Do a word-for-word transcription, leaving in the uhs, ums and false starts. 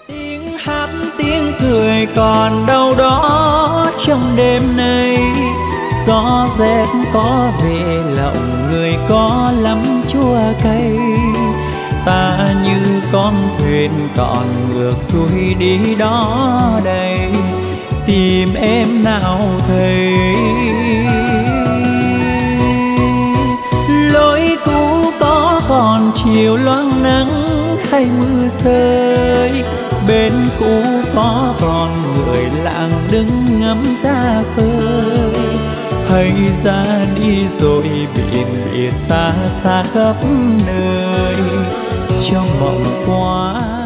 Tiếng hát tiếng cười còn đâu đó trong đêm nay, gió rét có về lòng người có lắm chua cay. Ta như con thuyền còn ngược xuôi đi đó đây, tìm em nào thấy. Lối cũ có còn chiều loang nắng hay mưa rơi, bên cũ có còn người lặng đứng ngắm ra khơi. Hay ra đi rồi biển biệt ta xa khắp nơi, trong mộng quá